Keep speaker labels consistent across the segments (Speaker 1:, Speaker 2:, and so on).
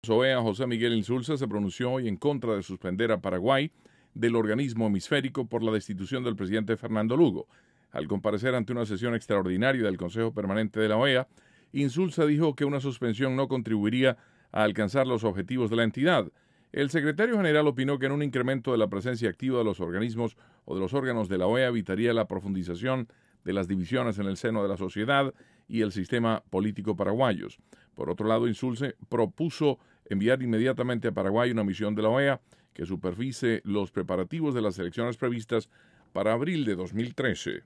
Speaker 1: OEA José Miguel Insulza se pronunció hoy en contra de suspender a Paraguay del organismo hemisférico por la destitución del presidente Fernando Lugo. Al comparecer ante una sesión extraordinaria del Consejo Permanente de la OEA, Insulza dijo que una suspensión no contribuiría a alcanzar los objetivos de la entidad. El secretario general opinó que en un incremento de la presencia activa de los organismos o de los órganos de la OEA evitaría la profundización de las divisiones en el seno de la sociedad y el sistema político paraguayos. Por otro lado, Insulza propuso enviar inmediatamente a Paraguay una misión de la OEA que supervise los preparativos de las elecciones previstas para abril de 2013.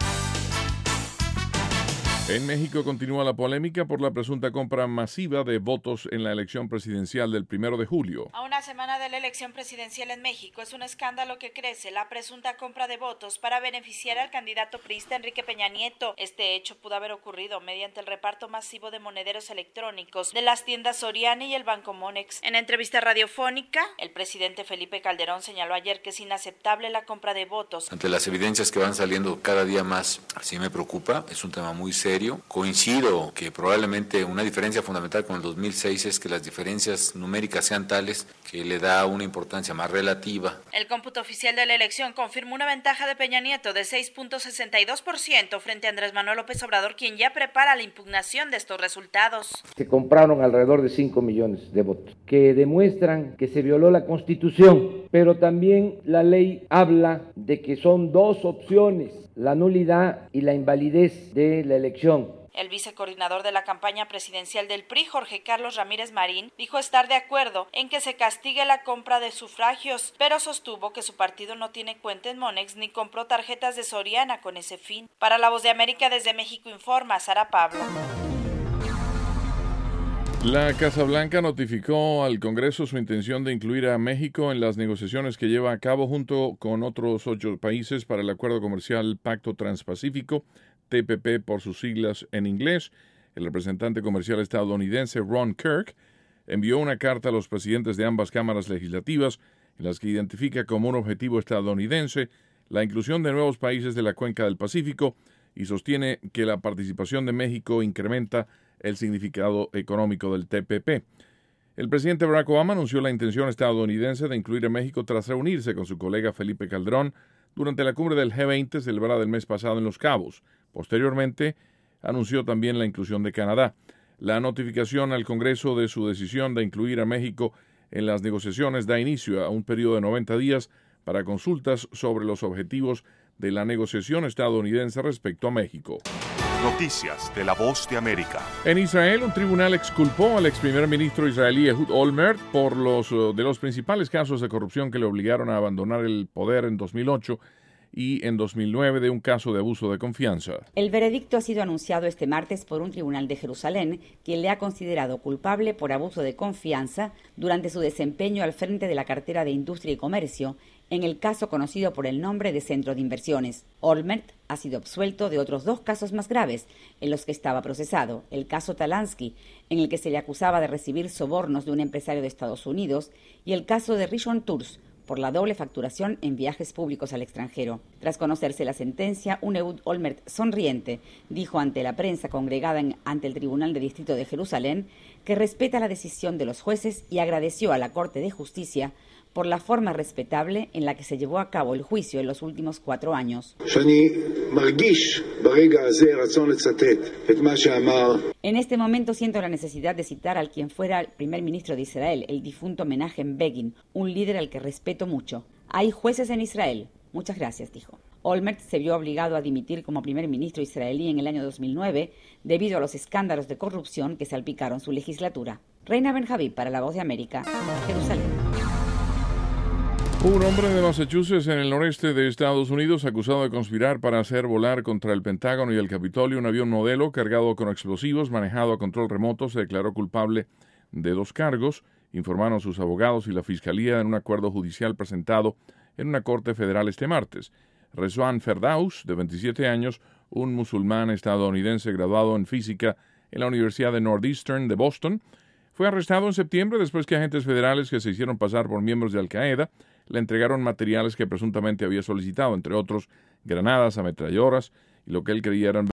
Speaker 1: En México continúa la polémica por la presunta compra masiva de votos en la elección presidencial del 1 de julio.
Speaker 2: A una semana de la elección presidencial en México es un escándalo que crece la presunta compra de votos para beneficiar al candidato priista Enrique Peña Nieto. Este hecho pudo haber ocurrido mediante el reparto masivo de monederos electrónicos de las tiendas Soriana y el Banco Monex. En entrevista radiofónica, el presidente Felipe Calderón señaló ayer que es inaceptable la compra de votos.
Speaker 3: Ante las evidencias que van saliendo cada día más, sí me preocupa, es un tema muy serio. Coincido que probablemente una diferencia fundamental con el 2006 es que las diferencias numéricas sean tales que le da una importancia más relativa.
Speaker 2: El cómputo oficial de la elección confirmó una ventaja de Peña Nieto de 6.62% frente a Andrés Manuel López Obrador, quien ya prepara la impugnación de estos resultados.
Speaker 4: Se compraron alrededor de 5 millones de votos, que demuestran que se violó la Constitución, pero también la ley habla de que son dos opciones: la nulidad y la invalidez de la elección.
Speaker 2: El vicecoordinador de la campaña presidencial del PRI, Jorge Carlos Ramírez Marín, dijo estar de acuerdo en que se castigue la compra de sufragios, pero sostuvo que su partido no tiene cuenta en Monex ni compró tarjetas de Soriana con ese fin. Para La Voz de América, desde México informa Sara Pablo.
Speaker 1: La Casa Blanca notificó al Congreso su intención de incluir a México en las negociaciones que lleva a cabo junto con otros 8 países para el acuerdo comercial Pacto Transpacífico, TPP por sus siglas en inglés. El representante comercial estadounidense Ron Kirk envió una carta a los presidentes de ambas cámaras legislativas en las que identifica como un objetivo estadounidense la inclusión de nuevos países de la cuenca del Pacífico y sostiene que la participación de México incrementa el significado económico del TPP. El presidente Barack Obama anunció la intención estadounidense de incluir a México tras reunirse con su colega Felipe Calderón durante la cumbre del G20 celebrada el mes pasado en Los Cabos. Posteriormente, anunció también la inclusión de Canadá. La notificación al Congreso de su decisión de incluir a México en las negociaciones da inicio a un periodo de 90 días para consultas sobre los objetivos de la negociación estadounidense respecto a México.
Speaker 5: Noticias de La Voz de América.
Speaker 1: En Israel, un tribunal exculpó al ex primer ministro israelí Ehud Olmert por los principales casos de corrupción que le obligaron a abandonar el poder en 2008 y en 2009 de un caso de abuso de confianza.
Speaker 6: El veredicto ha sido anunciado este martes por un tribunal de Jerusalén, quien le ha considerado culpable por abuso de confianza durante su desempeño al frente de la cartera de Industria y Comercio, en el caso conocido por el nombre de Centro de Inversiones. Olmert ha sido absuelto de otros 2 casos más graves en los que estaba procesado: el caso Talansky, en el que se le acusaba de recibir sobornos de un empresario de Estados Unidos, y el caso de Rishon Tours, por la doble facturación en viajes públicos al extranjero. Tras conocerse la sentencia, un Ehud Olmert sonriente dijo ante la prensa congregada ante el Tribunal de Distrito de Jerusalén que respeta la decisión de los jueces y agradeció a la Corte de Justicia por la forma respetable en la que se llevó a cabo el juicio en los últimos 4 años. En este momento siento la necesidad de citar al quien fuera el primer ministro de Israel, el difunto Menachem Begin, un líder al que respeto mucho. Hay jueces en Israel. Muchas gracias, dijo. Olmert se vio obligado a dimitir como primer ministro israelí en el año 2009 debido a los escándalos de corrupción que salpicaron su legislatura. Reina Benjaví para La Voz de América, Jerusalén.
Speaker 1: Un hombre de Massachusetts, en el noreste de Estados Unidos, acusado de conspirar para hacer volar contra el Pentágono y el Capitolio un avión modelo cargado con explosivos manejado a control remoto, se declaró culpable de 2 cargos, informaron sus abogados y la Fiscalía en un acuerdo judicial presentado en una corte federal este martes. Rezwan Ferdaus, de 27 años, un musulmán estadounidense graduado en física en la Universidad de Northeastern de Boston, fue arrestado en septiembre después que agentes federales que se hicieron pasar por miembros de Al-Qaeda le entregaron materiales que presuntamente había solicitado, entre otros granadas, ametralladoras y lo que él creía eran